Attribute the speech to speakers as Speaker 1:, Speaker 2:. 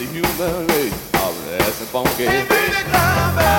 Speaker 1: human race. I'm less funky.
Speaker 2: Hey, baby, come back.